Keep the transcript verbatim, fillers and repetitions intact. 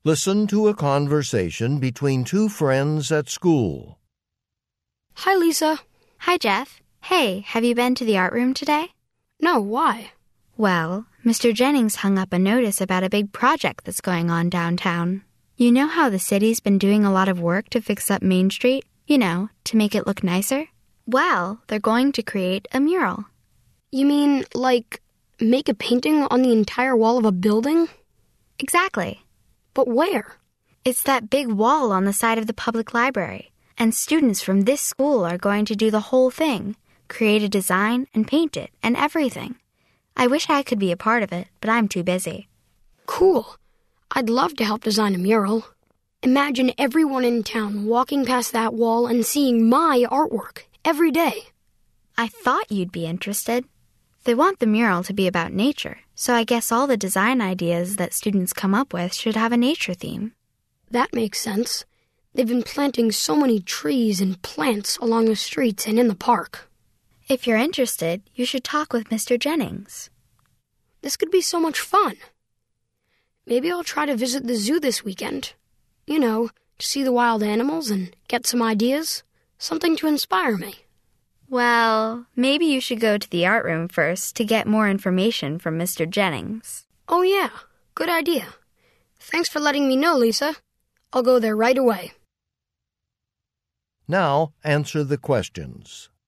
Listen to a conversation between two friends at school. Hi, Lisa. Hi, Jeff. Hey, have you been to the art room today? No, why? Well, Mister Jennings hung up a notice about a big project that's going on downtown. You know how the city's been doing a lot of work to fix up Main Street? You know, to make it look nicer? Well, they're going to create a mural. You mean, like, make a painting on the entire wall of a building? Exactly. But where? It's that big wall on the side of the public library. And students from this school are going to do the whole thing, create a design and paint it and everything. I wish I could be a part of it, but I'm too busy. Cool. I'd love to help design a mural. Imagine everyone in town walking past that wall and seeing my artwork every day. I thought you'd be interested. They want the mural to be about nature, so I guess all the design ideas that students come up with should have a nature theme. That makes sense. They've been planting so many trees and plants along the streets and in the park. If you're interested, you should talk with Mister Jennings. This could be so much fun. Maybe I'll try to visit the zoo this weekend. You know, to see the wild animals and get some ideas. Something to inspire me. Well, maybe you should go to the art room first to get more information from Mister Jennings. Oh, yeah. Good idea. Thanks for letting me know, Lisa. I'll go there right away. Now answer the questions.